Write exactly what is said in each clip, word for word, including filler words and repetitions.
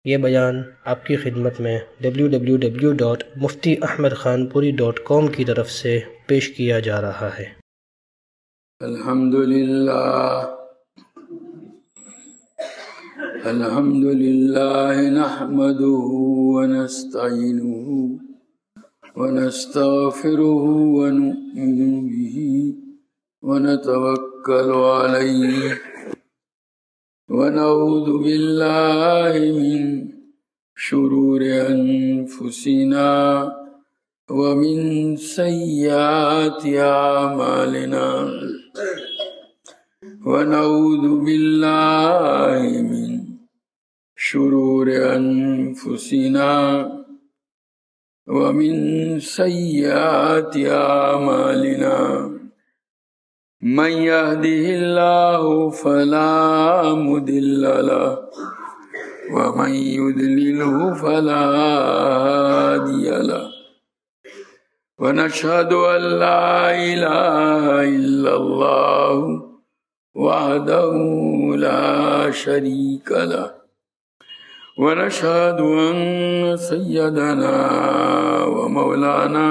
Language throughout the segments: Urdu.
یہ بیان آپ کی خدمت میں W W W dot Mufti Ahmad Khanpuri dot کام کی طرف سے پیش کیا جا رہا ہے۔ الحمدللہ الحمدللہ نحمده ونستعینه ونستغفره ونؤمن به ونتوکل علیہ ونعوذ باللہ من شرور انفسنا ومن سیئات اعمالنا ونعوذ باللہ من شرور انفسنا ومن سیئات اعمالنا من يهده الله فلا مضل له ومن يضلله فلا هادي له ونشهد أن لا إله إلا الله وحده لا شريك له ونشهد أن سيدنا ومولانا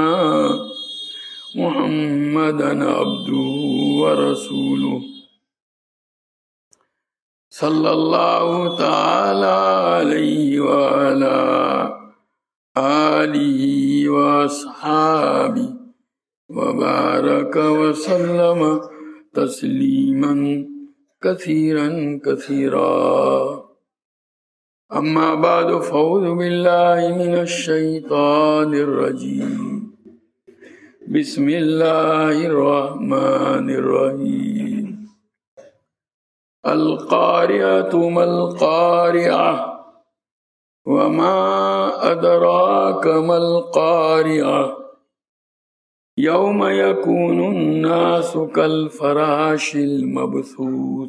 محمدا عبده ورسوله صلی اللہ تعالی علیہ وعلا آلہ واصحابہ وبارک وسلم تسلیما کثیرا کثیرا اما بعد فاعوذ باللہ من الشیطان الرجیم بسم اللہ الرحمن الرحیم القاریۃ ما القاریۃ وما ادراک ما القاریۃ یوم یکون الناس کالفراش المبثوث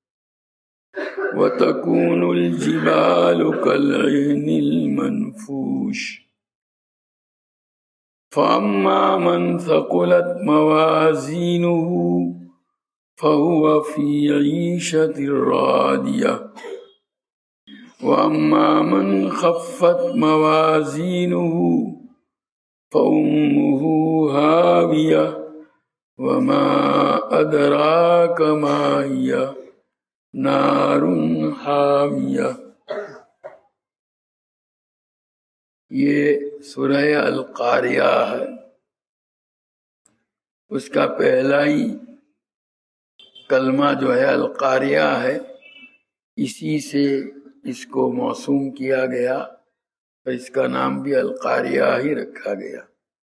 وتکون الجبال کالعہن المنفوش فأما من ثقلت موازینه فهو في عيشة راضية وأما من خفت موازينه فأمه هاوية وما أدراك ما هي نار حامية۔ یہ سورہ القاریہ ہے، اس کا پہلا ہی کلمہ جو ہے القاریہ ہے، اسی سے اس کو موسوم کیا گیا اور اس کا نام بھی القاریہ ہی رکھا گیا۔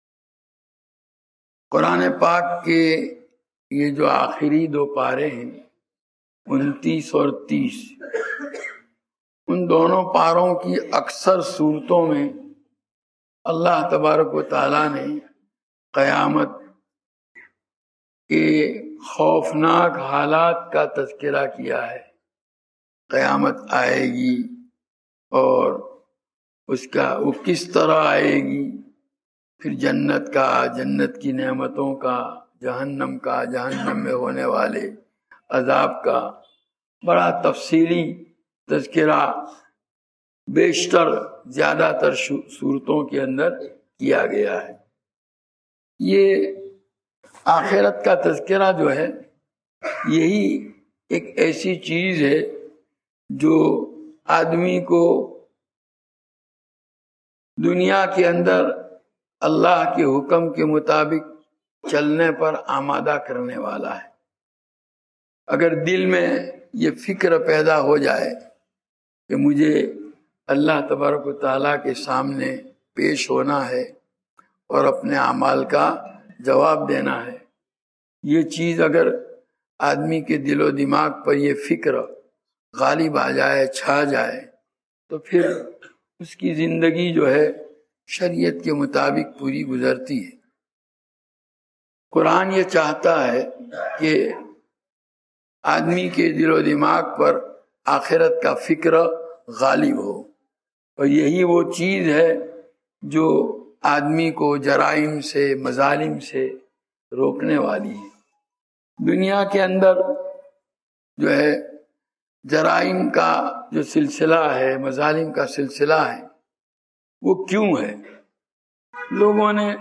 قرآن پاک کے یہ جو آخری دو پارے ہیں انتیس اور تیس، ان دونوں پاروں کی اکثر صورتوں میں اللہ تبارک و تعالیٰ نے قیامت کے خوفناک حالات کا تذکرہ کیا ہے۔ قیامت آئے گی اور اس کا وہ کس طرح آئے گی، پھر جنت کا، جنت کی نعمتوں کا، جہنم کا، جہنم میں ہونے والے عذاب کا بڑا تفصیلی تذکرہ بیشتر زیادہ تر صورتوں کے اندر کیا گیا ہے۔ یہ آخرت کا تذکرہ جو ہے یہی ایک ایسی چیز ہے جو آدمی کو دنیا کے اندر اللہ کے حکم کے مطابق چلنے پر آمادہ کرنے والا ہے۔ اگر دل میں یہ فکر پیدا ہو جائے کہ مجھے اللہ تبارک و تعالیٰ کے سامنے پیش ہونا ہے اور اپنے اعمال کا جواب دینا ہے، یہ چیز اگر آدمی کے دل و دماغ پر یہ فکر غالب آ جائے، چھا جائے، تو پھر اس کی زندگی جو ہے شریعت کے مطابق پوری گزرتی ہے۔ قرآن یہ چاہتا ہے کہ آدمی کے دل و دماغ پر آخرت کا فکر غالب ہو، اور یہی وہ چیز ہے جو آدمی کو جرائم سے، مظالم سے روکنے والی ہے۔ دنیا کے اندر جو ہے جرائم کا جو سلسلہ ہے، مظالم کا سلسلہ ہے، وہ کیوں ہے؟ لوگوں نے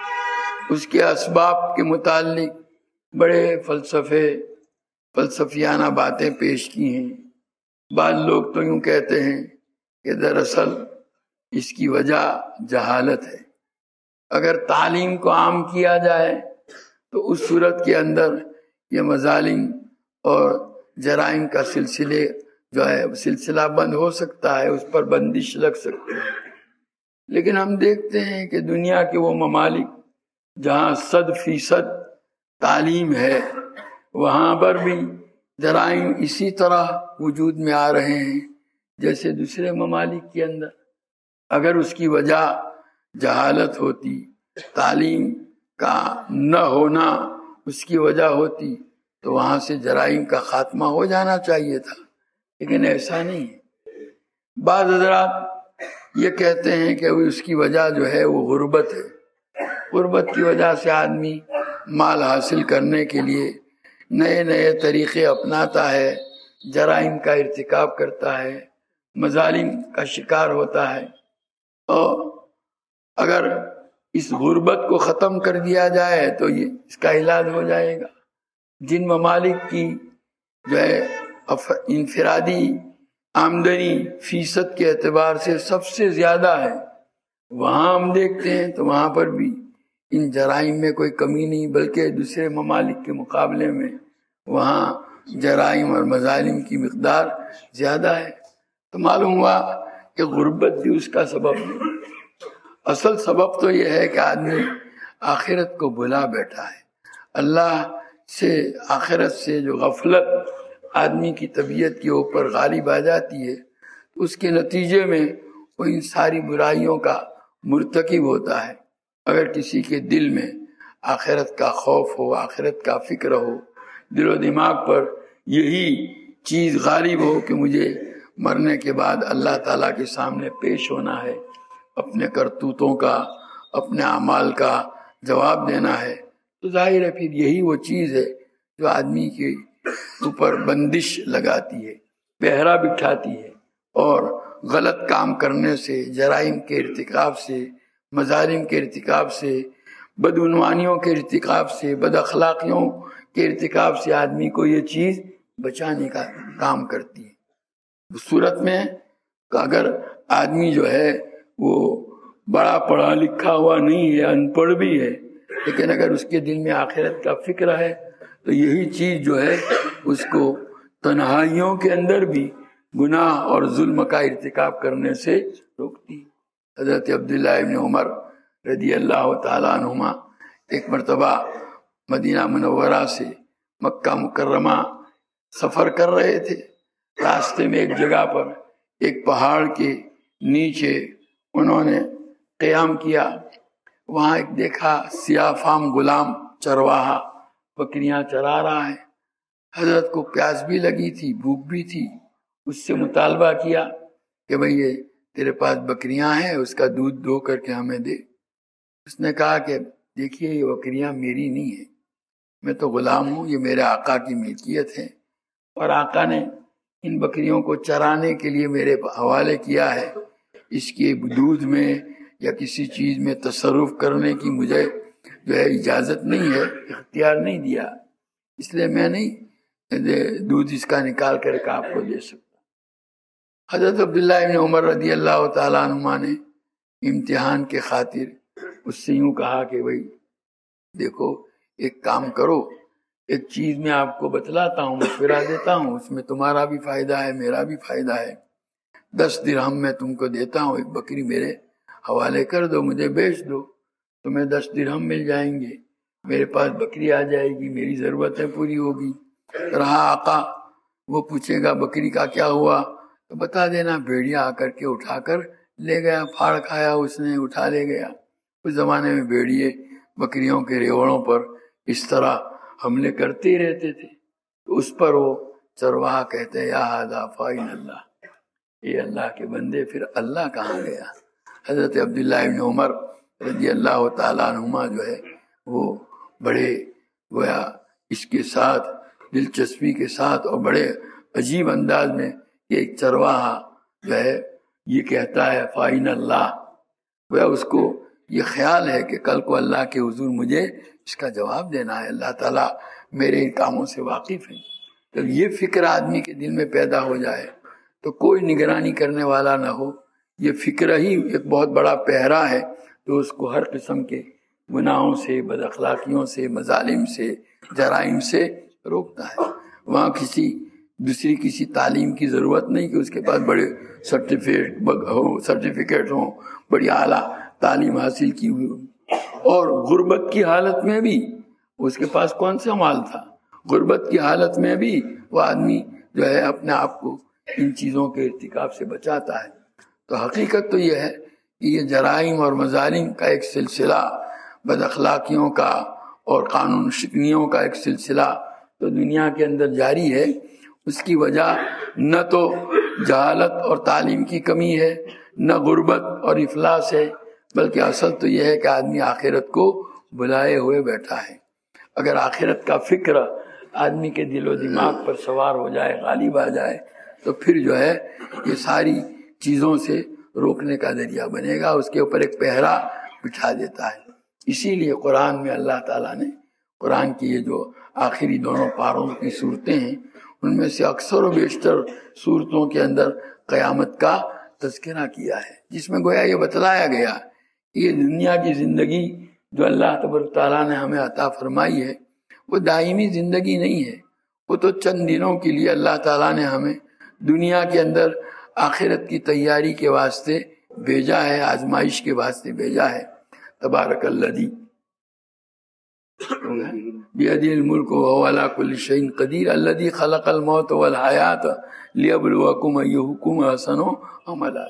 اس کے اسباب کے متعلق بڑے فلسفے فلسفیانہ باتیں پیش کی ہیں۔ بعض لوگ تو یوں کہتے ہیں کہ دراصل اس کی وجہ جہالت ہے۔ اگر تعلیم کو عام کیا جائے تو اس صورت کے اندر یہ مظالم اور جرائم کا سلسلے جو ہے سلسلہ بند ہو سکتا ہے، اس پر بندش لگ سکتی ہے۔ لیکن ہم دیکھتے ہیں کہ دنیا کے وہ ممالک جہاں صد فیصد تعلیم ہے، وہاں پر بھی جرائم اسی طرح وجود میں آ رہے ہیں جیسے دوسرے ممالک کے اندر۔ اگر اس کی وجہ جہالت ہوتی، تعلیم کا نہ ہونا اس کی وجہ ہوتی، تو وہاں سے جرائم کا خاتمہ ہو جانا چاہیے تھا، لیکن ایسا نہیں ہے۔ بعض حضرات یہ کہتے ہیں کہ اس کی وجہ جو ہے وہ غربت ہے۔ غربت کی وجہ سے آدمی مال حاصل کرنے کے لیے نئے نئے طریقے اپناتا ہے، جرائم کا ارتکاب کرتا ہے، مظالم کا شکار ہوتا ہے۔ اور اگر اس غربت کو ختم کر دیا جائے تو یہ اس کا علاج ہو جائے گا۔ جن ممالک کی جو ہے انفرادی آمدنی فیصد کے اعتبار سے سب سے زیادہ ہے، وہاں ہم دیکھتے ہیں تو وہاں پر بھی ان جرائم میں کوئی کمی نہیں، بلکہ دوسرے ممالک کے مقابلے میں وہاں جرائم اور مظالم کی مقدار زیادہ ہے۔ تو معلوم ہوا کہ غربت بھی اس کا سبب نہیں۔ اصل سبب تو یہ ہے کہ آدمی آخرت کو بھلا بیٹھا ہے۔ اللہ سے، آخرت سے جو غفلت آدمی کی طبیعت کے اوپر غالب آ جاتی ہے، اس کے نتیجے میں وہ ان ساری برائیوں کا مرتکب ہوتا ہے۔ اگر کسی کے دل میں آخرت کا خوف ہو، آخرت کا فکر ہو، دل و دماغ پر یہی چیز غالب ہو کہ مجھے مرنے کے بعد اللہ تعالیٰ کے سامنے پیش ہونا ہے، اپنے کرتوتوں کا، اپنے اعمال کا جواب دینا ہے، تو ظاہر ہے پھر یہی وہ چیز ہے جو آدمی کے اوپر بندش لگاتی ہے، پہرا بٹھاتی ہے، اور غلط کام کرنے سے، جرائم کے ارتکاب سے، مظالم کے ارتکاب سے، بدعنوانیوں کے ارتکاب سے، بد اخلاقیوں کے ارتکاب سے آدمی کو یہ چیز بچانے کا کام کرتی ہے۔ اس صورت میں اگر آدمی جو ہے وہ بڑا پڑھا لکھا ہوا نہیں ہے، ان پڑھ بھی ہے، لیکن اگر اس کے دل میں آخرت کا فکر ہے تو یہی چیز جو ہے اس کو تنہائیوں کے اندر بھی گناہ اور ظلم کا ارتکاب کرنے سے روکتی ہے۔ حضرت عبداللہ ابن عمر رضی اللہ تعالیٰ عنہما ایک مرتبہ مدینہ منورہ سے مکہ مکرمہ سفر کر رہے تھے۔ راستے میں ایک جگہ پر ایک پہاڑ کے نیچے انہوں نے قیام کیا۔ وہاں ایک دیکھا سیاہ فام غلام چرواہا بکریاں چرا رہا ہے۔ حضرت کو پیاس بھی لگی تھی، بھوک بھی تھی۔ اس سے مطالبہ کیا کہ بھئی یہ تیرے پاس بکریاں ہیں، اس کا دودھ دو کر کے ہمیں دے۔ اس نے کہا کہ دیکھیے یہ بکریاں میری نہیں ہیں، میں تو غلام ہوں، یہ میرے آقا کی ملکیت ہے، اور آقا نے ان بکریوں کو چرانے کے لیے میرے حوالے کیا ہے۔ اس کے دودھ میں یا کسی چیز میں تصرف کرنے کی مجھے جو ہے اجازت نہیں ہے، اختیار نہیں دیا، اس لیے میں نہیں دودھ اس کا نکال کر کے آپ کو دے سکتا۔ حضرت عبداللہ ابن عمر رضی اللہ تعالیٰ عنہما نے امتحان کے خاطر اس سے یوں کہا کہ بھئی دیکھو ایک کام کرو، ایک چیز میں آپ کو بتلاتا ہوں، مشورہ دیتا ہوں، اس میں تمہارا بھی فائدہ ہے، میرا بھی فائدہ ہے۔ دس درہم میں تم کو دیتا ہوں، ایک بکری میرے حوالے کر دو، مجھے بیچ دو، تمہیں دس درہم مل جائیں گے، میرے پاس بکری آ جائے گی، میری ضرورتیں پوری ہوگی۔ رہا آقا وہ پوچھے گا بکری کا کیا ہوا تو بتا دینا، بھیڑیا آ کر کے اٹھا کر لے گیا، پھاڑ کھایا اس نے، اٹھا لے گیا۔ اس زمانے میں بھیڑیے بکریوں کے ریوڑوں پر اس طرح حملے کرتے ہی رہتے تھے۔ تو اس پر وہ چرواہا کہتے ہیں یا ھذا فإن اللہ، یہ اللہ کے بندے پھر اللہ کہاں گیا۔ حضرت عبداللہ ابن عمر رضی اللہ تعالیٰ عنہما جو ہے وہ بڑے گویا اس کے ساتھ دلچسپی کے ساتھ اور بڑے عجیب انداز میں کہ ایک چرواہا جو ہے یہ کہتا ہے فائن اللہ، وہ اس کو یہ خیال ہے کہ کل کو اللہ کے حضور مجھے اس کا جواب دینا ہے، اللہ تعالیٰ میرے ان کاموں سے واقف ہیں۔ جب یہ فکر آدمی کے دل میں پیدا ہو جائے تو کوئی نگرانی کرنے والا نہ ہو، یہ فکر ہی ایک بہت بڑا پہرا ہے جو اس کو ہر قسم کے گناہوں سے، بد اخلاقیوں سے، مظالم سے، جرائم سے روکتا ہے۔ وہاں کسی دوسری کسی تعلیم کی ضرورت نہیں کہ اس کے پاس بڑے سرٹیفکیٹ ہوں سرٹیفکیٹ ہوں بڑی اعلیٰ تعلیم حاصل کی ہوئی ہو۔ اور غربت کی حالت میں بھی اس کے پاس کون سا مال تھا؟ غربت کی حالت میں بھی وہ آدمی جو ہے اپنے آپ کو ان چیزوں کے ارتکاب سے بچاتا ہے۔ تو حقیقت تو یہ ہے کہ یہ جرائم اور مظالم کا ایک سلسلہ، بد اخلاقیوں کا اور قانون شکنیوں کا ایک سلسلہ تو دنیا کے اندر جاری ہے۔ اس کی وجہ نہ تو جہالت اور تعلیم کی کمی ہے، نہ غربت اور افلاس ہے، بلکہ اصل تو یہ ہے کہ آدمی آخرت کو بلائے ہوئے بیٹھا ہے۔ اگر آخرت کا فکر آدمی کے دل و دماغ پر سوار ہو جائے، غالب آ جائے، تو پھر جو ہے یہ ساری چیزوں سے روکنے کا ذریعہ بنے گا، اس کے اوپر ایک پہرا بٹھا دیتا ہے۔ اسی لیے قرآن میں اللہ تعالیٰ نے قرآن کی یہ جو آخری دونوں پاروں کی صورتیں ہیں ان میں سے اکثر و بیشتر صورتوں کے اندر قیامت کا تذکرہ کیا ہے، جس میں گویا یہ بتلایا گیا کہ یہ دنیا کی زندگی جو اللہ تبارک تعالیٰ نے ہمیں عطا فرمائی ہے وہ دائمی زندگی نہیں ہے، وہ تو چند دنوں کے لیے اللہ تعالیٰ نے ہمیں دنیا کے اندر آخرت کی تیاری کے واسطے بھیجا ہے، آزمائش کے واسطے بھیجا ہے۔ تبارک الذی بیدہ الملک وہو علی کل شیء قدیر الذی خلق الموت والحیات لیبلوکم ایہکم احسن عملا۔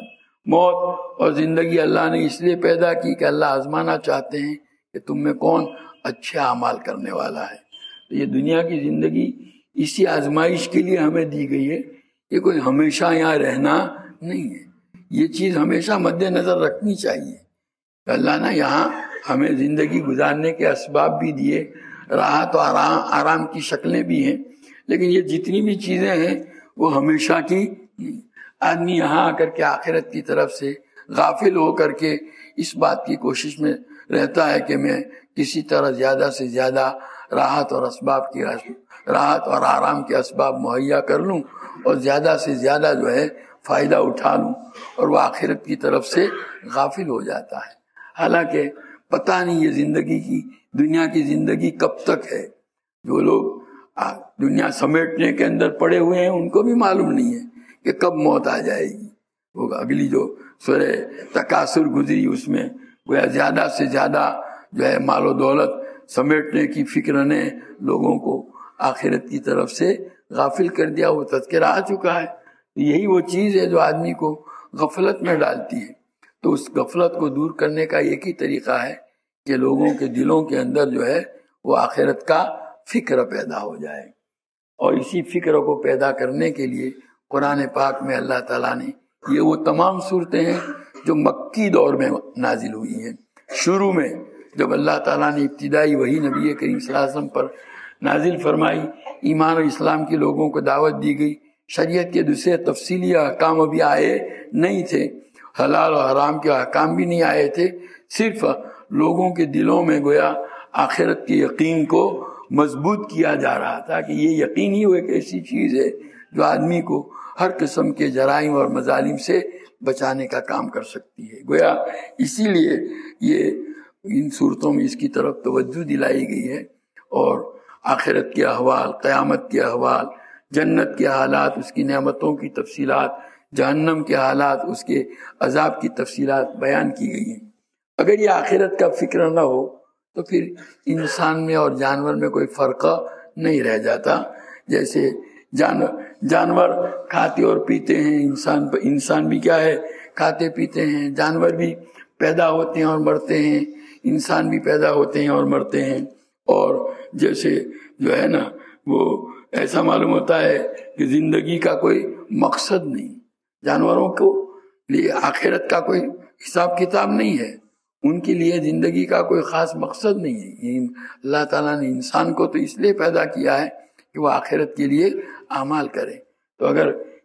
موت اور زندگی اللہ نے اس لیے پیدا کی کہ اللہ آزمانا چاہتے ہیں کہ تم میں کون اچھے اعمال کرنے والا ہے۔ تو یہ دنیا کی زندگی اسی آزمائش کے لیے ہمیں دی گئی ہے، یہ کوئی ہمیشہ یہاں رہنا نہیں ہے۔ یہ چیز ہمیشہ مد نظر رکھنی چاہیے۔ اللہ نے یہاں ہمیں زندگی گزارنے کے اسباب بھی دیے، راحت و آرام آرام کی شکلیں بھی ہیں، لیکن یہ جتنی بھی چیزیں ہیں وہ ہمیشہ کی نہیں۔ آدمی یہاں آ کر کے آخرت کی طرف سے غافل ہو کر کے اس بات کی کوشش میں رہتا ہے کہ میں کسی طرح زیادہ سے زیادہ راحت اور اسباب کی راحت اور آرام کے اسباب مہیا کر لوں اور زیادہ سے زیادہ جو ہے فائدہ اٹھا لوں، اور وہ آخرت کی طرف سے غافل ہو جاتا ہے۔ حالانکہ پتہ نہیں یہ زندگی کی دنیا کی زندگی کب تک ہے۔ جو لوگ دنیا سمیٹنے کے اندر پڑے ہوئے ہیں ان کو بھی معلوم نہیں ہے کہ کب موت آ جائے گی۔ وہ اگلی جو سورہ تکاثر گزری اس میں گویا زیادہ سے زیادہ جو ہے مال و دولت سمیٹنے کی فکر نے لوگوں کو آخرت کی طرف سے غافل کر دیا، وہ تذکرہ آ چکا ہے۔ یہی وہ چیز ہے جو آدمی کو غفلت میں ڈالتی ہے۔ تو اس غفلت کو دور کرنے کا ایک ہی طریقہ ہے کہ لوگوں کے دلوں کے اندر جو ہے وہ آخرت کا فکر پیدا ہو جائے، اور اسی فکر کو پیدا کرنے کے لیے قرآن پاک میں اللہ تعالیٰ نے یہ وہ تمام صورتیں ہیں جو مکی دور میں نازل ہوئی ہیں۔ شروع میں جب اللہ تعالیٰ نے ابتدائی وحی نبی کریم صلی اللہ علیہ وسلم پر نازل فرمائی، ایمان اور اسلام کے لوگوں کو دعوت دی گئی، شریعت کے دوسرے تفصیلی احکام ابھی آئے نہیں تھے، حلال اور حرام کے احکام بھی نہیں آئے تھے، صرف لوگوں کے دلوں میں گویا آخرت کے یقین کو مضبوط کیا جا رہا تھا کہ یہ یقین ہی وہ ایک ایسی چیز ہے جو آدمی کو ہر قسم کے جرائم اور مظالم سے بچانے کا کام کر سکتی ہے۔ گویا اسی لیے یہ ان صورتوں میں اس کی طرف توجہ دلائی گئی ہے، اور آخرت کے احوال، قیامت کے احوال، جنت کے حالات، اس کی نعمتوں کی تفصیلات، جہنم کے حالات، اس کے عذاب کی تفصیلات بیان کی گئی ہیں۔ اگر یہ آخرت کا فکر نہ ہو تو پھر انسان میں اور جانور میں کوئی فرق نہیں رہ جاتا۔ جیسے جانور جانور کھاتے اور پیتے ہیں، انسان انسان بھی کیا ہے، کھاتے پیتے ہیں، جانور بھی پیدا ہوتے ہیں اور مرتے ہیں، انسان بھی پیدا ہوتے ہیں اور مرتے ہیں۔ اور جیسے جو ہے نا وہ ایسا معلوم ہوتا ہے کہ زندگی کا کوئی مقصد نہیں، جانوروں کو لیے آخرت کا کوئی حساب کتاب نہیں ہے، ان کے لیے زندگی کا کوئی خاص مقصد نہیں ہے۔ اللہ تعالیٰ نے انسان کو تو اس لیے پیدا کیا ہے کہ وہ آخرت کے لیے اعمال کرے۔ تو اگر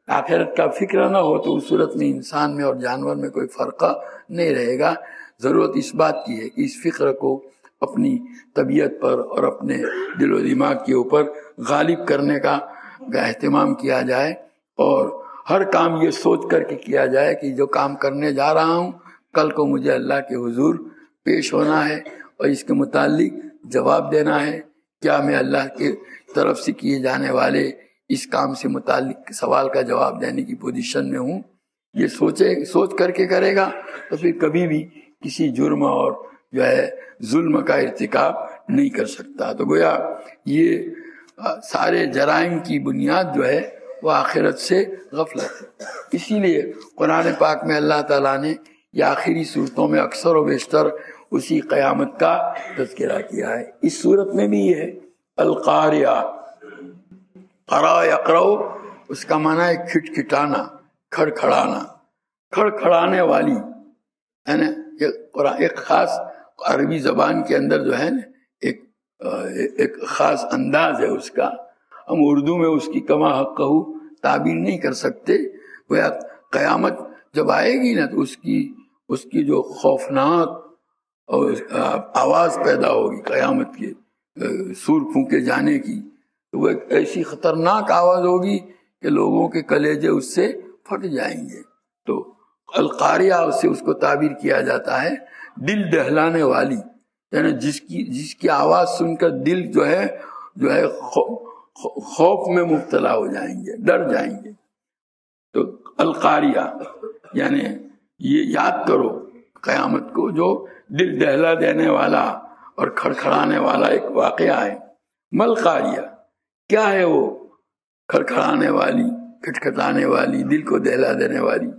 آخرت کا فکر نہ ہو تو اس صورت میں انسان میں اور جانور میں کوئی فرق نہیں رہے گا۔ ضرورت اس بات کی ہے کہ اس فکر کو اپنی طبیعت پر اور اپنے دل و دماغ کے اوپر غالب کرنے کا اہتمام کیا جائے، اور ہر کام یہ سوچ کر کے کیا جائے کہ جو کام کرنے جا رہا ہوں کل کو مجھے اللہ کے حضور پیش ہونا ہے اور اس کے متعلق جواب دینا ہے۔ کیا میں اللہ کی طرف سے کیے جانے والے اس کام سے متعلق سوال کا جواب دینے کی پوزیشن میں ہوں؟ یہ سوچے سوچ کر کے کرے گا تو پھر کبھی بھی کسی جرم اور جو ہے ظلم کا ارتکاب نہیں کر سکتا۔ تو گویا یہ سارے جرائم کی بنیاد جو ہے وہ آخرت سے غفلت ہے۔ اسی لیے قرآن پاک میں اللہ تعالیٰ نے یہ آخری صورتوں میں اکثر و بیشتر اسی قیامت کا تذکرہ کیا ہے۔ اس صورت میں بھی یہ ہے القاریہ، قرأ یقرأ، اس کا معنی ہے کھٹکھٹانا، کھڑکھڑانا، کھڑکھڑانے والی ہے نا۔ ایک خاص عربی زبان کے اندر جو ہے نا ایک ایک خاص انداز ہے اس کا، ہم اردو میں اس کی کما حق تعبیر نہیں کر سکتے۔ وہ قیامت جب آئے گی نا تو اس کی اس کی جو خوفناک آواز پیدا ہوگی قیامت کے سور پھونکے جانے کی، تو وہ ایک ایسی خطرناک آواز ہوگی کہ لوگوں کے کلیجے اس سے پھٹ جائیں گے۔ تو القاریہ سے اس کو تعبیر کیا جاتا ہے دل دہلانے والی، یعنی جس کی جس کی آواز سن کر دل جو ہے جو ہے خوف میں مبتلا ہو جائیں گے، ڈر جائیں گے۔ تو القاریہ یعنی یہ یاد کرو قیامت کو، جو دل دہلا دینے والا اور کھڑکھڑانے والا ایک واقعہ ہے۔ مل قاریہ، کیا ہے وہ کھڑکھڑانے والی، کھٹکھٹانے والی، دل کو دہلا دینے والی؟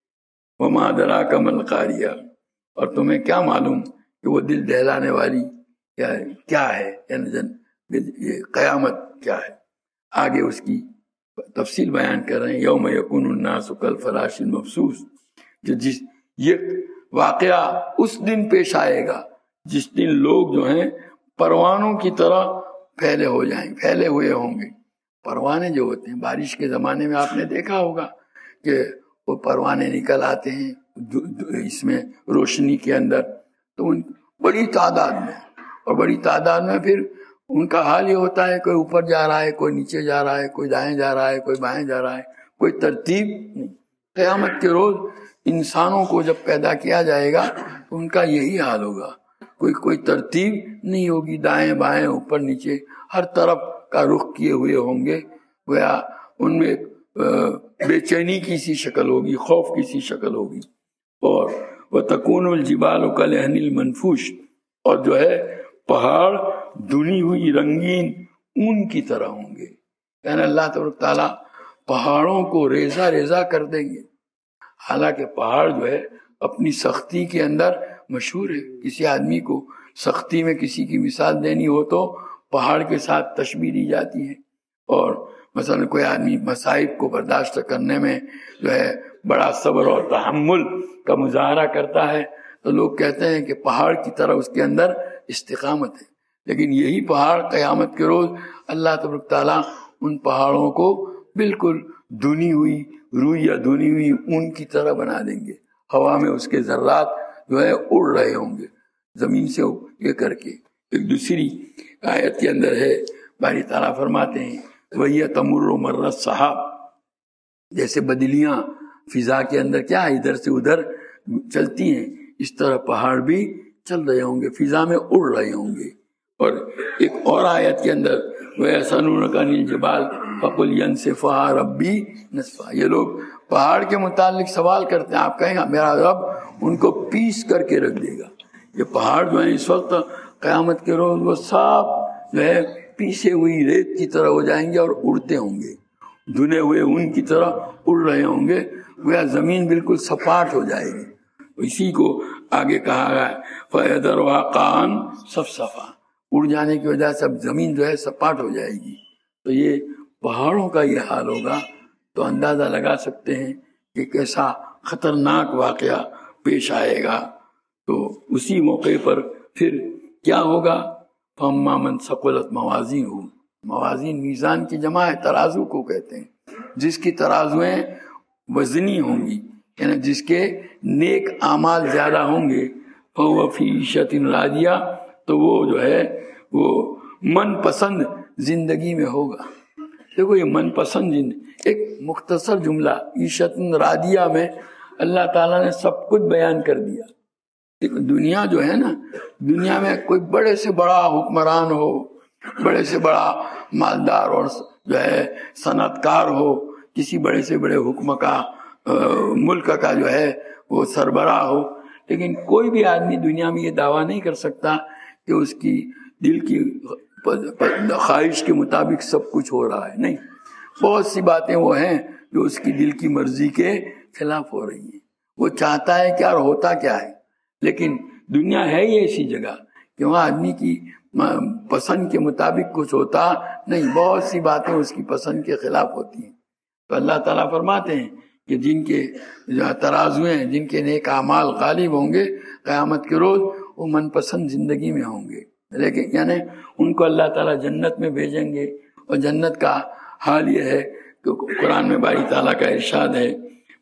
وما ادراک ما القاریہ، اور تمہیں کیا معلوم کہ وہ دل دہلانے والی کیا ہے؟ کیا ہے یعنی یہ قیامت کیا ہے؟ آگے اس کی تفصیل بیان کر رہے ہیں۔ یوم یکون الناس کالفراش المبثوث، جو جس یہ واقعہ اس دن پیش آئے گا جس دن لوگ جو ہیں پروانوں کی طرح پھیلے ہو جائیں، پھیلے ہوئے ہوں گے۔ پروانے جو ہوتے ہیں بارش کے زمانے میں آپ نے دیکھا ہوگا کہ وہ پروانے نکل آتے ہیں اس میں روشنی کے اندر، تو ان بڑی تعداد میں اور بڑی تعداد میں پھر ان کا حال یہ ہوتا ہے کوئی اوپر جا رہا ہے، کوئی نیچے جا رہا ہے، کوئی دائیں جا رہا ہے، کوئی بائیں جا رہا ہے، کوئی ترتیب نہیں۔ قیامت کے روز انسانوں کو جب پیدا کیا جائے گا تو ان کا یہی حال ہوگا، کوئی کوئی ترتیب نہیں ہوگی، دائیں بائیں اوپر نیچے ہر طرف کا رخ کیے ہوئے ہوں گے۔ گویا ان میں بے چینی کی سی شکل ہوگی، خوف کی سی شکل ہوگی۔ اور وَتَكُونُ الْجِبَالُ كَالْعِهْنِ الْمَنْفُوشِ، اور جو ہے پہاڑ دھنی ہوئی رنگین اون کی طرح ہوں گے، یعنی اللہ تبارک تعالیٰ پہاڑوں کو ریزہ ریزہ کر دیں گے۔ حالانکہ پہاڑ جو ہے اپنی سختی کے اندر مشہور ہے، کسی آدمی کو سختی میں کسی کی مثال دینی ہو تو پہاڑ کے ساتھ تشبیہ دی جاتی ہے۔ اور مثلا کوئی آدمی مصائب کو برداشت کرنے میں جو ہے بڑا صبر اور تحمل کا مظاہرہ کرتا ہے تو لوگ کہتے ہیں کہ پہاڑ کی طرح اس کے اندر استقامت ہے۔ لیکن یہی پہاڑ قیامت کے روز اللہ تبارک تعالیٰ ان پہاڑوں کو بالکل دھنی ہوئی روئی یا دھنی ہوئی اون کی طرح بنا دیں گے، ہوا میں اس کے ذرات جو ہے اڑ رہے ہوں گے زمین سے یہ کر کے۔ ایک دوسری آیت کے اندر ہے باری تعالیٰ فرماتے ہیں وَهِيَ تَمُرُّ مَرَّ السَّحَابِ، جیسے بدلیاں فضا کے اندر کیا ہے ادھر سے ادھر چلتی ہیں، اس طرح پہاڑ بھی چل رہے ہوں گے، فضا میں اڑ رہے ہوں گے۔ اور ایک اور آیت کے اندر وَيَسْأَلُونَكَ عَنِ الْجِبَالِ فَقُلْ يَنسِفُهَا رَبِّي نَسْفًا، یہ لوگ پہاڑ کے متعلق سوال کرتے ہیں، آپ کہیں گا میرا رب ان کو پیس کر کے رکھ دے گا۔ یہ پہاڑ جو ہے اس وقت قیامت کے روز وہ صاف جو ہے پیسے ہوئی ریت کی طرح ہو جائیں گے اور اڑتے ہوں گے، دھنے ہوئے ان کی طرح اڑ رہے ہوں گے، وہ زمین بالکل سپاٹ ہو جائے گی۔ اسی کو آگے کہا گیا فَيَذَرُهَا قَاعًا صَفْصَفًا، اڑ جانے کی وجہ سے اب زمین جو ہے سپاٹ ہو جائے گی۔ تو یہ پہاڑوں کا یہ حال ہوگا تو اندازہ لگا سکتے ہیں کہ کیسا خطرناک واقعہ پیش آئے گا۔ تو اسی موقع پر پھر کیا ہوگا؟ فَأَمَّا مَنْ ثَقُلَتْ مَوَازِينُهُ، موازین میزان کی جمع ہے، ترازو کو کہتے ہیں، جس کی ترازویں وزنی ہوں گی، یعنی جس کے نیک اعمال زیادہ ہوں گے، فَهُوَ فِي عِيشَةٍ رَاضِيَةٍ، تو وہ جو ہے وہ من پسند زندگی میں ہوگا۔ دیکھو یہ من پسند زندگی، ایک مختصر جملہ عیشتن راضیہ میں اللہ تعالیٰ نے سب کچھ بیان کر دیا۔ دنیا جو ہے نا، دنیا میں کوئی بڑے سے بڑا حکمران ہو، بڑے سے بڑا مالدار اور جو ہے صنعت کار ہو، کسی بڑے سے بڑے حکم کا ملک کا جو ہے وہ سربراہ ہو، لیکن کوئی بھی آدمی دنیا میں یہ دعویٰ نہیں کر سکتا کہ اس کی دل کی خواہش کے مطابق سب کچھ ہو رہا ہے۔ نہیں، بہت سی باتیں وہ ہیں جو اس کی دل کی مرضی کے خلاف ہو رہی ہیں، وہ چاہتا ہے کیا اور ہوتا کیا ہے۔ لیکن دنیا ہے ہی ایسی جگہ کہ وہاں آدمی کی پسند کے مطابق کچھ ہوتا نہیں، بہت سی باتیں اس کی پسند کے خلاف ہوتی ہیں۔ تو اللہ تعالیٰ فرماتے ہیں کہ جن کے ترازویں، جن کے نیک اعمال غالب ہوں گے قیامت کے روز، وہ من پسند زندگی میں ہوں گے، لیکن یعنی ان کو اللہ تعالیٰ جنت میں بھیجیں گے۔ اور جنت کا حال یہ ہے کہ قرآن میں باری تعالیٰ کا ارشاد ہے،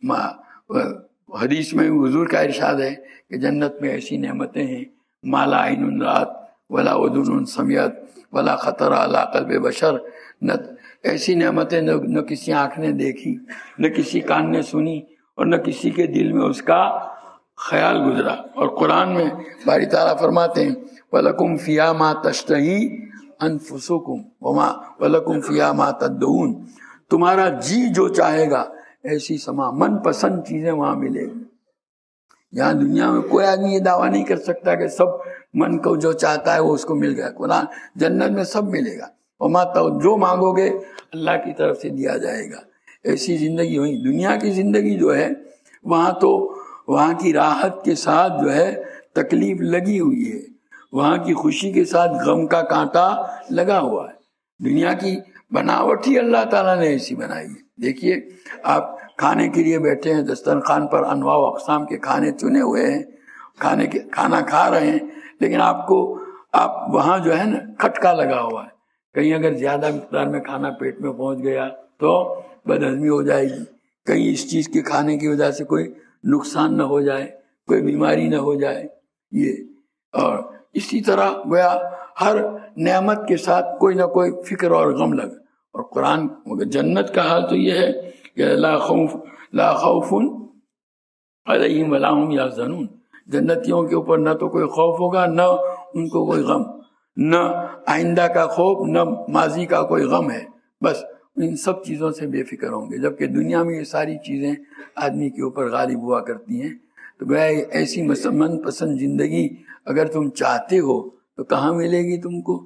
حدیث میں حضور کا ارشاد ہے کہ جنت میں ایسی نعمتیں ہیں ما لا عین رات ولا اذن سمعت ولا خطر علی قلب بشر، نہ ایسی نعمتیں نہ کسی آنکھ نے دیکھی، نہ کسی کان نے سنی، اور نہ کسی کے دل میں اس کا خیال گزرا۔ اور قرآن میں باری تعالیٰ فرماتے ہیں وَلَكُمْ فِيهَا مَا تَشْتَهِي أَنفُسُكُمْ وَمَا وَلَكُمْ فِيهَا مَا تَدَّعُونَ، تمہارا جی جو چاہے گا ایسی سما من پسند چیزیں وہاں ملے گی۔ یہاں دنیا میں کوئی آدمی یہ دعویٰ نہیں کر سکتا کہ سب من کو جو چاہتا ہے وہ اس کو مل گیا۔ قرآن جنت میں سب ملے گا، وما جو مانگو گے اللہ کی طرف سے دیا جائے گا۔ ایسی زندگی ہوئی۔ دنیا کی زندگی جو ہے وہاں تو وہاں کی راحت کے ساتھ جو ہے تکلیف لگی ہوئی ہے، وہاں کی خوشی کے ساتھ غم کا کانٹا لگا ہوا ہے۔ دنیا کی بناوٹ ہی اللہ تعالیٰ نے ایسی بنائی ہے۔ دیکھیے آپ کھانے کے لیے بیٹھے ہیں، دسترخوان پر انواع و اقسام کے کھانے چنے ہوئے ہیں، کھانے کے کھانا کھا رہے ہیں، لیکن آپ کو آپ وہاں جو ہے نا کھٹکا لگا ہوا ہے، کہیں اگر زیادہ مقدار میں کھانا پیٹ میں پہنچ گیا تو بدہضمی ہو جائے گی، کہیں اس چیز کے کھانے کی وجہ سے کوئی نقصان نہ ہو جائے، کوئی بیماری نہ ہو جائے یہ۔ اور اسی طرح گویا ہر نعمت کے ساتھ کوئی نہ کوئی فکر اور غم لگا۔ اور قرآن جنت کا حال تو یہ ہے کہ لا خوف لا خوف علیہم ولا هم یحزنون، جنتیوں کے اوپر نہ تو کوئی خوف ہوگا، نہ ان کو کوئی غم، نہ آئندہ کا خوف، نہ ماضی کا کوئی غم ہے، بس ان سب چیزوں سے بے فکر ہوں گے۔ جبکہ دنیا میں یہ ساری چیزیں آدمی کے اوپر غالب ہوا کرتی ہیں۔ تو گویا ایسی من پسند زندگی اگر تم چاہتے ہو تو کہاں ملے گی تم کو؟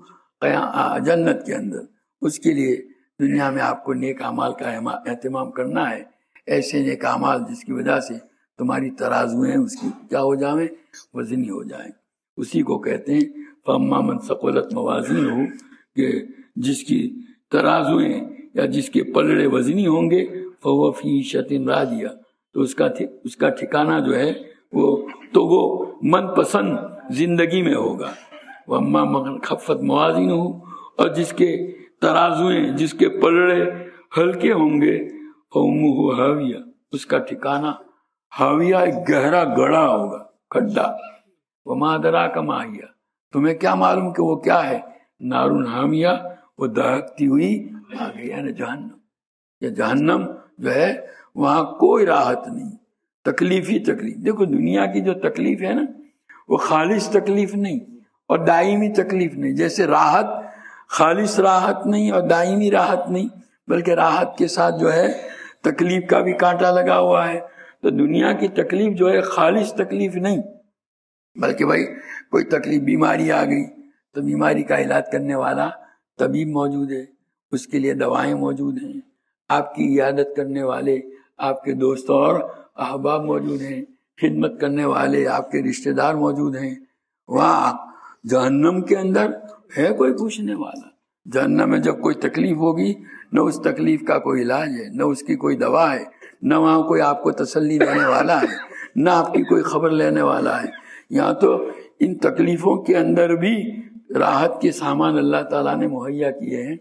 جنت کے اندر۔ اس کے لیے دنیا میں آپ کو نیک اعمال کا اہتمام کرنا ہے، ایسے نیک اعمال جس کی وجہ سے تمہاری ترازویں اس کی کیا ہو جائیں، وزنی ہو جائیں۔ اسی کو کہتے ہیں فَأَمَّا مَنْ ثَقُلَتْ مَوَازِينُهُ، کہ جس کی ترازویں یا جس کے پلڑے وزنی ہوں گے فَهُوَ فِي عِيشَةٍ رَاضِيَةٍ، تو اس کا اس کا ٹھکانہ جو ہے وہ تو وہ من پسند زندگی میں ہوگا۔ وَأَمَّا مَنْ خَفَّتْ مَوَازِينُهُ، اور جس کے ترازویں، جس کے پلڑے ہلکے ہوں گے فَأُمُّهُ هَاوِيَةٌ، اس کا ٹھکانہ ہاویہ ایک گہرا گڑھا ہوگا، کھڈا۔ وَمَا أَدْرَاكَ مَا هِيَ، تمہیں کیا معلوم کہ وہ کیا ہے؟ نارٌ حامیہ، وہ دہکتی ہوئی آگ، یعنی جہنم۔ یا جہنم جو ہے وہاں کوئی راحت نہیں، تکلیف ہی تکلیف۔ دیکھو دنیا کی جو تکلیف ہے نا وہ خالص تکلیف نہیں اور دائمی تکلیف نہیں، جیسے راحت خالص راحت نہیں اور دائمی راحت نہیں، بلکہ راحت کے ساتھ جو ہے تکلیف کا بھی کانٹا لگا ہوا ہے۔ تو دنیا کی تکلیف جو ہے خالص تکلیف نہیں، بلکہ بھائی کوئی تکلیف، بیماری آ گئی تو بیماری کا علاج کرنے والا طبیب موجود ہے، اس کے لیے دوائیں موجود ہیں، آپ کی عیادت کرنے والے آپ کے دوست اور احباب موجود ہیں، خدمت کرنے والے آپ کے رشتہ دار موجود ہیں۔ وہاں جہنم کے اندر ہے کوئی پوچھنے والا؟ جہنم میں جب کوئی تکلیف ہوگی نہ اس تکلیف کا کوئی علاج ہے، نہ اس کی کوئی دوا ہے، نہ وہاں کوئی آپ کو تسلی دینے والا ہے، نہ آپ کی کوئی خبر لینے والا ہے۔ یہاں تو ان تکلیفوں کے اندر بھی راحت کے سامان اللہ تعالیٰ نے مہیا کیے ہیں۔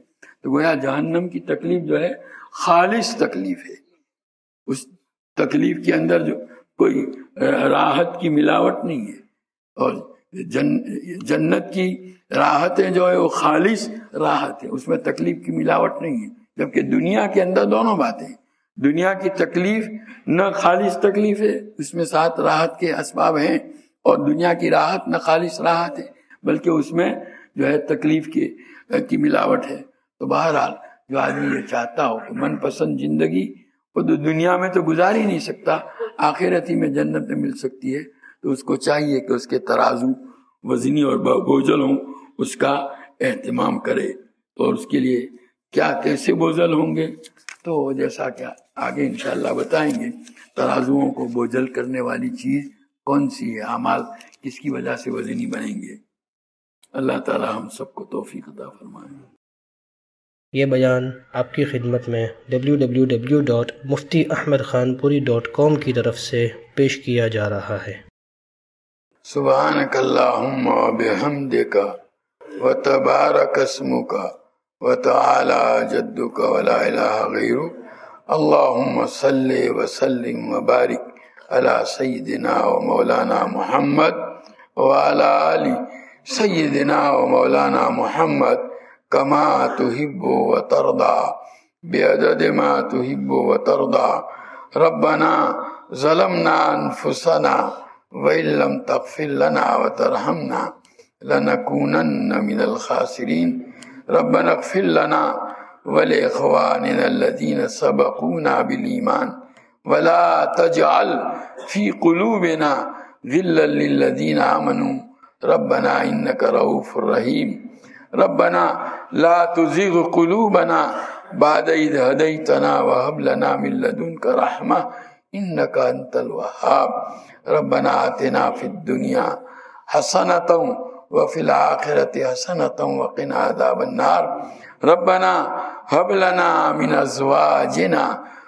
تو گویا جہنم کی تکلیف جو ہے خالص تکلیف ہے، اس تکلیف کے اندر جو کوئی راحت کی ملاوٹ نہیں ہے، اور جن جنت کی راحتیں جو ہے وہ خالص راحت ہے، اس میں تکلیف کی ملاوٹ نہیں ہے، جبکہ دنیا کے اندر دونوں باتیں، دنیا کی تکلیف نہ خالص تکلیف ہے، اس میں ساتھ راحت کے اسباب ہیں، اور دنیا کی راحت نہ خالص راحت ہے بلکہ اس میں جو ہے تکلیف کی کی ملاوٹ ہے۔ تو بہرحال جو آدمی یہ چاہتا ہو کہ من پسند زندگی وہ تو دنیا میں تو گزار ہی نہیں سکتا، آخرت ہی میں جنت میں مل سکتی ہے، تو اس کو چاہیے کہ اس کے ترازو وزنی اور بوجھل ہوں، اس کا اہتمام کرے۔ تو اس کے لیے کیا کیسے بوجھل ہوں گے، تو جیسا کہ آگے انشاءاللہ بتائیں گے، ترازوؤں کو بوجھل کرنے والی چیز کون سی ہے، اعمال کس کی وجہ سے وزنی بنیں گے۔ اللہ تعالی ہم سب کو توفیق عطا فرمائے۔ یہ بیان آپ کی خدمت میں W W W dot Mufti Ahmad Khanpuri dot کام کی طرف سے پیش کیا جا رہا ہے۔ سبحانک اللہم و بحمدک و تبارک اسمک و تعالی جدک و لا الہ غیرک، اللہم صلی وسلم و بارک علی سیدنا و مولانا محمد و علی آل سیدنا و مولانا محمد کما تحب و ترضى بعدد ما تحب و ترضى۔ ربنا ظلمنا انفسنا وإن لم تغفر لنا وترحمنا لنكونن من الخاسرين۔ ربنا اغفر لنا ولإخواننا الذين سبقونا بالإيمان ولا تجعل في قلوبنا غلا للذين آمنوا ربنا إنك رؤوف رحيم۔ ربنا لا تزغ قلوبنا بعد إذ هديتنا وهب لنا من لدنك رحمة إنك أنت الوهاب۔ ربنا آتنا في الدنيا حسنة وفي الآخرة حسنة وقنا عذاب النار۔ ربنا هب لنا من أزواجنا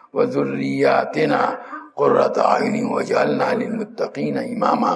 وذرياتنا قرة أعين واجعلنا للمتقين إماما۔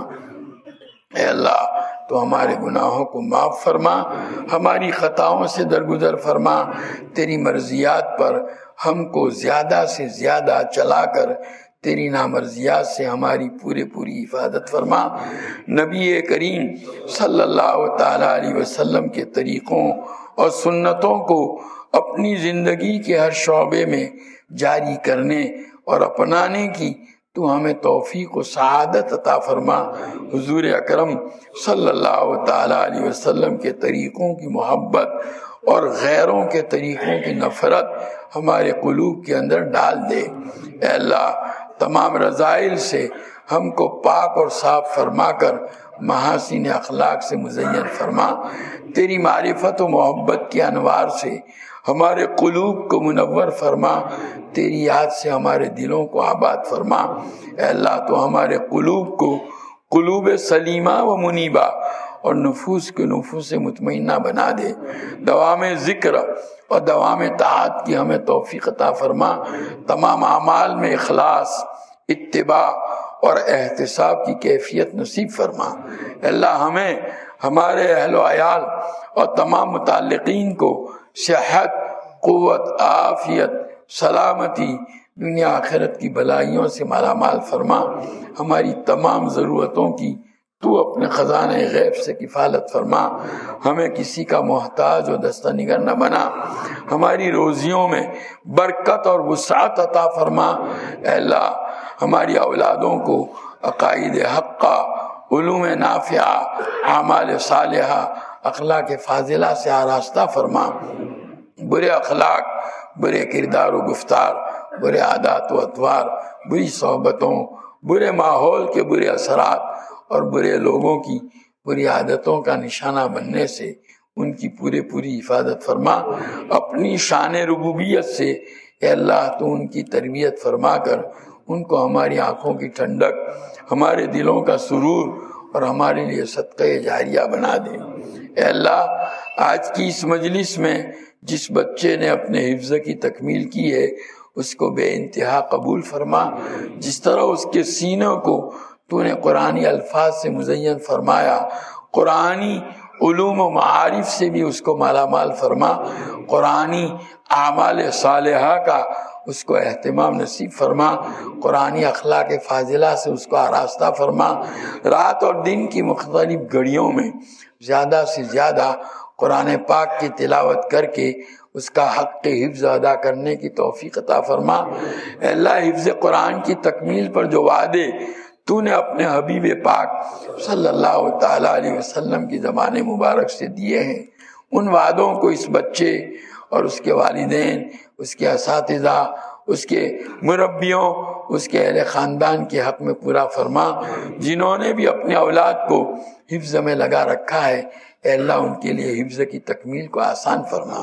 اے اللہ تو ہمارے گناہوں کو معاف فرما، ہماری خطاؤں سے درگزر فرما، تیری مرضیات پر ہم کو زیادہ سے زیادہ چلا کر تیری نامرضیات سے ہماری پورے پوری حفاظت فرما۔ نبی کریم صلی اللہ تعالی علیہ وسلم کے طریقوں اور سنتوں کو اپنی زندگی کے ہر شعبے میں جاری کرنے اور اپنانے کی تو ہمیں توفیق و سعادت عطا فرما۔ حضور اکرم صلی اللہ تعالی علیہ وسلم کے طریقوں کی محبت اور غیروں کے طریقوں کی نفرت ہمارے قلوب کے اندر ڈال دے۔ اے اللہ تمام رذائل سے ہم کو پاک اور صاف فرما کر محاسن اخلاق سے مزین فرما۔ تیری معرفت و محبت کے انوار سے ہمارے قلوب کو منور فرما، تیری یاد سے ہمارے دلوں کو آباد فرما۔ اے اللہ تو ہمارے قلوب کو قلوب سلیمہ و منیبہ اور نفوس کے نفوس مطمئنہ بنا دے۔ دوام ذکر اور دوام طاعت کی ہمیں توفیق عطا فرما۔ تمام اعمال میں اخلاص، اتباع اور احتساب کی کیفیت نصیب فرما۔ اے اللہ ہمیں، ہمارے اہل و عیال اور تمام متعلقین کو صحت، قوت، عافیت، سلامتی، دنیا آخرت کی بلائیوں سے مالا مال فرما۔ ہماری تمام ضرورتوں کی تو اپنے خزانہ غیب سے کفالت فرما۔ ہمیں کسی کا محتاج و دستہ نگر نہ بنا۔ ہماری روزیوں میں برکت اور وسعت عطا فرما۔ اے اللہ ہماری اولادوں کو عقائد حقہ، علوم نافعہ، اعمال صالحہ، اخلاق فاضلہ سے آراستہ فرما۔ برے اخلاق، برے کردار و گفتار، برے عادات و اطوار، بری صحبتوں، برے ماحول کے برے اثرات اور برے لوگوں کی بری عادتوں کا نشانہ بننے سے ان کی پورے پوری حفاظت فرما۔ اپنی شان ربوبیت سے اے اللہ تو ان کی تربیت فرما کر ان کو ہماری آنکھوں کی ٹھنڈک، ہمارے دلوں کا سرور اور ہمارے لیے صدقہ جاریہ بنا دے۔ اے اللہ آج کی اس مجلس میں جس بچے نے اپنے حفظ کی تکمیل کی ہے اس کو بے انتہا قبول فرما۔ جس طرح اس کے سینوں کو تو نے قرآنی الفاظ سے مزین فرمایا، قرآنی علوم و معارف سے بھی اس کو مالا مال فرما، قرآنی اعمال صالحہ کا اس کو اہتمام نصیب فرما، قرآنی اخلاق فاضلہ سے اس کو آراستہ فرما، رات اور دن کی مختلف گھڑیوں میں زیادہ سے زیادہ قرآن پاک کی تلاوت کر کے اس کا حق حفظ ادا کرنے کی توفیق عطا فرما۔ اے اللہ، حفظ قرآن کی تکمیل پر جو وعدے تو نے اپنے حبیب پاک صلی اللہ تعالیٰ علیہ وسلم کی زبان مبارک سے دیے ہیں، ان وعدوں کو اس بچے اور اس کے والدین، اس کے اساتذہ، اس کے مربیوں، اس کے اہل خاندان کے حق میں پورا فرما۔ جنہوں نے بھی اپنے اولاد کو حفظ میں لگا رکھا ہے، اے اللہ ان کے لیے حفظ کی تکمیل کو آسان فرما۔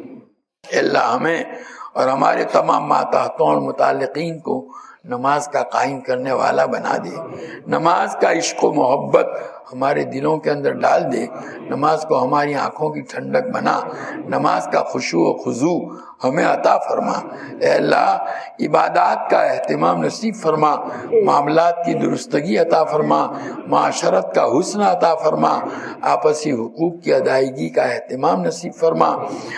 اے اللہ ہمیں اور ہمارے تمام ماتحتوں اور متعلقین کو نماز کا قائم کرنے والا بنا دے، نماز کا عشق و محبت ہمارے دلوں کے اندر ڈال دے، نماز کو ہماری آنکھوں کی ٹھنڈک بنا، نماز کا خشوع و خضوع ہمیں عطا فرما۔ اے اللہ عبادات کا اہتمام نصیب فرما، معاملات کی درستگی عطا فرما، معاشرت کا حسن عطا فرما، آپسی حقوق کی ادائیگی کا اہتمام نصیب فرما،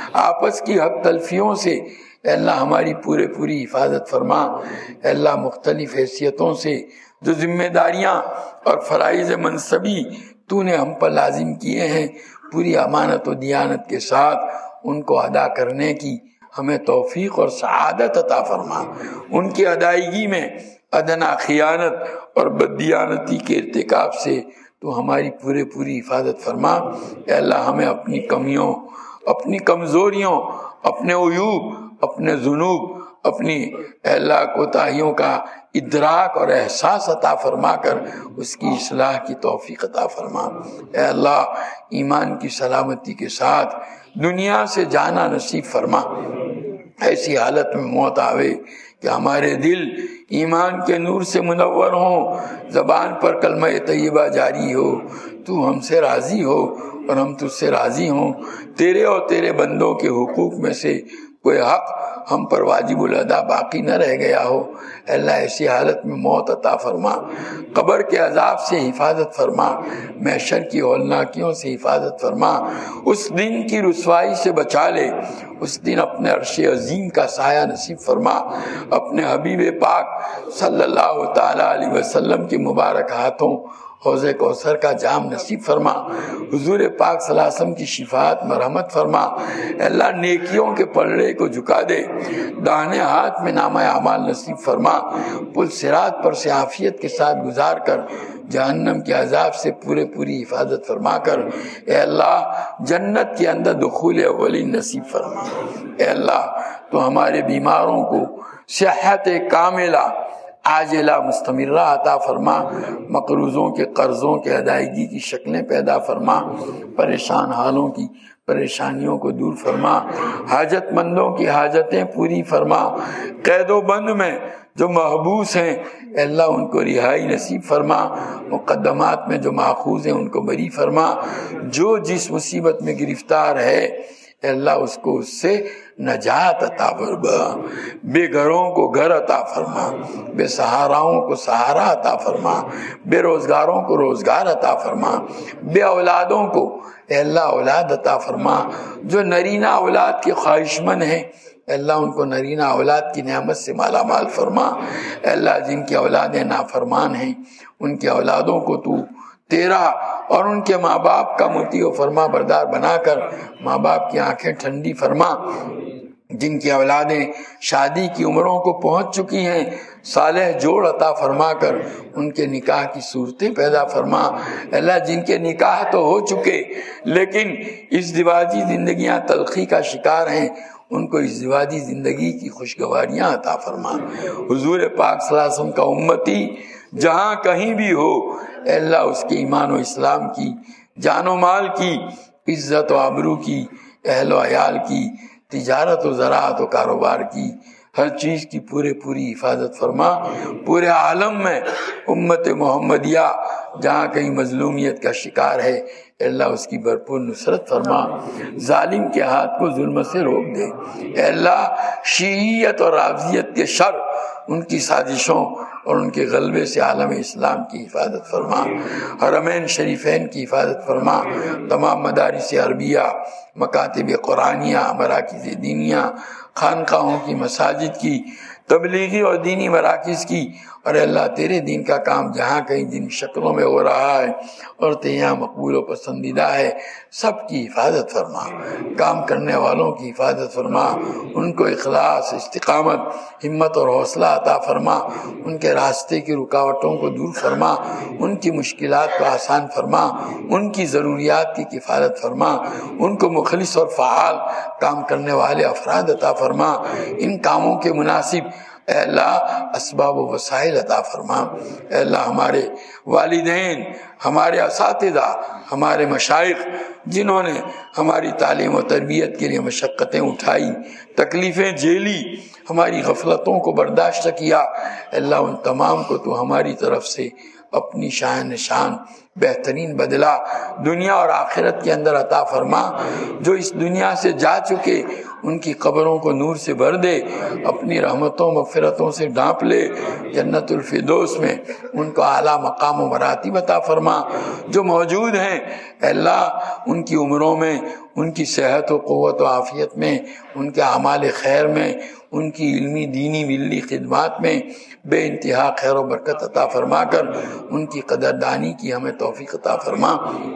آپس کی حق تلفیوں سے اے اللہ ہماری پورے پوری حفاظت فرما۔ اے اللہ مختلف حیثیتوں سے جو ذمہ داریاں اور فرائض منصبی تو نے ہم پر لازم کیے ہیں، پوری امانت و دیانت کے ساتھ ان کو ادا کرنے کی ہمیں توفیق اور سعادت عطا فرما۔ ان کی ادائیگی میں ادنا خیانت اور بددیانتی کے ارتکاب سے تو ہماری پورے پوری حفاظت فرما۔ اے اللہ ہمیں اپنی کمیوں، اپنی کمزوریوں، اپنے عیوب، اپنے ذنوب، اپنی اے اللہ کوتاہیوں کا ادراک اور احساس عطا فرما کر اس کی اصلاح کی توفیق عطا فرما۔ اے اللہ ایمان کی سلامتی کے ساتھ دنیا سے جانا نصیب فرما۔ ایسی حالت میں موت آوے کہ ہمارے دل ایمان کے نور سے منور ہوں، زبان پر کلمہ طیبہ جاری ہو، تو ہم سے راضی ہو اور ہم تجھ سے راضی ہوں، تیرے اور تیرے بندوں کے حقوق میں سے کوئی حق ہم پر واجب الادا باقی نہ رہ گیا ہو۔ اے اللہ ایسی حالت میں موت عطا فرما، قبر کے عذاب سے حفاظت فرما، محشر کی ہولناکیوں سے حفاظت فرما، اس دن کی رسوائی سے بچا لے، اس دن اپنے عرش عظیم کا سایہ نصیب فرما، اپنے حبیب پاک صلی اللہ تعالیٰ علیہ وسلم کے مبارک ہاتھوں حوض کوثر کا جام نصیب فرما، حضور پاک صلی اللہ علیہ وسلم کی شفاعت مرحمت فرما۔ اے اللہ نیکیوں کے پلڑے کو جھکا دے، داہنے ہاتھ میں نامہ اعمال نصیب فرما، پل صراط پر سے عافیت کے ساتھ گزار کر جہنم کے عذاب سے پورے پوری حفاظت فرما کر اے اللہ جنت کے اندر دخول اولین نصیب فرما۔ اے اللہ تو ہمارے بیماروں کو صحت کاملہ عاجلہ مستمرہ عطا فرما، مقروضوں کے قرضوں کے ادائیگی کی شکلیں پیدا فرما، پریشان حالوں کی پریشانیوں کو دور فرما، حاجت مندوں کی حاجتیں پوری فرما، قید و بند میں جو محبوس ہیں اے اللہ ان کو رہائی نصیب فرما، مقدمات میں جو ماخوذ ہیں ان کو بری فرما، جو جس مصیبت میں گرفتار ہے اے اللہ اس کو اس سے نجات عطا فرما، بے گھروں کو گھر عطا فرما، بے سہاراؤں کو سہارا عطا فرما، بے روزگاروں کو روزگار عطا فرما، بے اولادوں کو اے اللہ اولاد عطا فرما، جو نرینہ اولاد کے خواہش مند ہیں اے اللہ ان کو نرینہ اولاد کی نعمت سے مالا مال فرما۔ اے اللہ جن کی اولادیں نافرمان ہیں ان کی اولادوں کو تو تیرا اور ان کے ماں باپ کا مطیع و فرما بردار بنا کر ماں باپ کی آنکھیں ٹھنڈی فرما، جن کی اولادیں شادی کی عمروں کو پہنچ چکی ہیں صالح جوڑ عطا فرما کر ان کے نکاح کی صورتیں پیدا فرما۔ اللہ جن کے نکاح تو ہو چکے لیکن اس ازدواجی زندگیاں تلخی کا شکار ہیں ان کو اس ازدواجی زندگی کی خوشگواریاں عطا فرما۔ حضور پاک صلی اللہ علیہ وسلم کا امتی جہاں کہیں بھی ہو اے اللہ اس کے ایمان و اسلام کی، جان و مال کی، عزت و آبرو کی، اہل و عیال کی، تجارت و زراعت و کاروبار کی، ہر چیز کی پورے پوری حفاظت فرما۔ پورے عالم میں امت محمدیہ جہاں کہیں مظلومیت کا شکار ہے اے اللہ اس کی بھرپور نصرت فرما، ظالم کے ہاتھ کو ظلم سے روک دے۔ اے اللہ شیعیت اور رافضیت کے شر ان کی سازشوں اور ان کے غلبے سے عالم اسلام کی حفاظت فرما، حرمین شریفین کی حفاظت فرما، تمام مدارس عربیہ، مکاتب قرآنیہ، مراکز دینیہ، خانقاہوں کی، مساجد کی، تبلیغی اور دینی مراکز کی، اور اللہ تیرے دین کا کام جہاں کہیں جن شکلوں میں ہو رہا ہے اور تیرے یہاں مقبول و پسندیدہ ہے، سب کی حفاظت فرما، کام کرنے والوں کی حفاظت فرما، ان کو اخلاص، استقامت، ہمت اور حوصلہ عطا فرما، ان کے راستے کی رکاوٹوں کو دور فرما، ان کی مشکلات کو آسان فرما، ان کی ضروریات کی کفالت فرما، ان کو مخلص اور فعال کام کرنے والے افراد عطا فرما، ان کاموں کے مناسب اے اللہ اسباب و وسائل عطا فرما۔ اے اللہ ہمارے والدین، ہمارے اساتذہ، ہمارے مشائخ جنہوں نے ہماری تعلیم و تربیت کے لیے مشقتیں اٹھائی، تکلیفیں جھیلی، ہماری غفلتوں کو برداشت کیا، اے اللہ ان تمام کو تو ہماری طرف سے اپنی شان نشان بہترین بدلہ دنیا اور آخرت کے اندر عطا فرما۔ جو اس دنیا سے جا چکے ان کی قبروں کو نور سے بھر دے، اپنی رحمتوں مغفرتوں سے ڈھانپ لے، جنت الفردوس میں ان کو اعلیٰ مقام و مراتب عطا فرما۔ جو موجود ہیں اے اللہ ان کی عمروں میں، ان کی صحت و قوت و عافیت میں، ان کے اعمال خیر میں، ان کی علمی دینی ملی خدمات میں بے انتہا خیر و برکت عطا فرما کر ان کی قدردانی کی ہمیں توفیق عطا فرما۔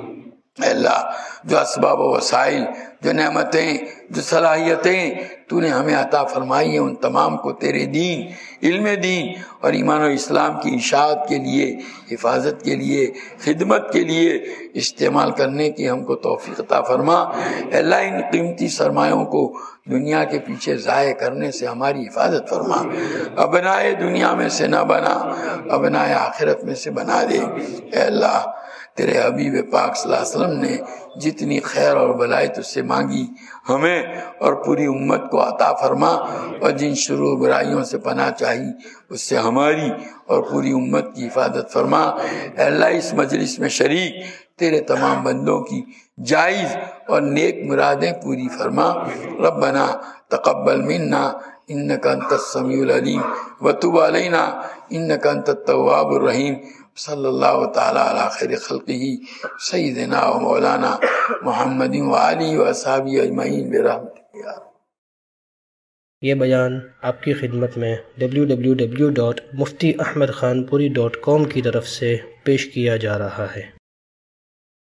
اے اللہ جو اسباب و وسائل، جو نعمتیں، جو صلاحیتیں تو نے ہمیں عطا فرمائی ہیں، ان تمام کو تیرے دین، علم دین اور ایمان و اسلام کی اشاعت کے لیے، حفاظت کے لیے، خدمت کے لیے استعمال کرنے کی ہم کو توفیق عطا فرما۔ اے اللہ ان قیمتی سرمایوں کو دنیا کے پیچھے ضائع کرنے سے ہماری حفاظت فرما، ابنائے دنیا میں سے نہ بنا، ابنائے آخرت میں سے بنا دے۔ اے اللہ تیرے حبیب پاک صلی اللہ علیہ وسلم نے جتنی خیر اور بلائی تجھ سے مانگی ہمیں اور پوری امت کو عطا فرما، اور جن شرور برائیوں سے پناہ چاہی اس سے ہماری اور پوری امت کی حفاظت فرما۔ اے اللہ اس مجلس میں شریک تیرے تمام بندوں کی جائز اور نیک مرادیں پوری فرما۔ ربنا تقبل منا انک انت السمیع العلیم وتب علینا انک انت التواب الرحیم۔ صلی اللہ تعالی علی خیر خلقہ سیدنا و مولانا محمد وآلہ وصحبہ اجمعین برحمتک یا رب۔ یہ بیان آپ کی خدمت میں W W W dot Mufti Ahmad Khanpuri dot کام کی طرف سے پیش کیا جا رہا ہے۔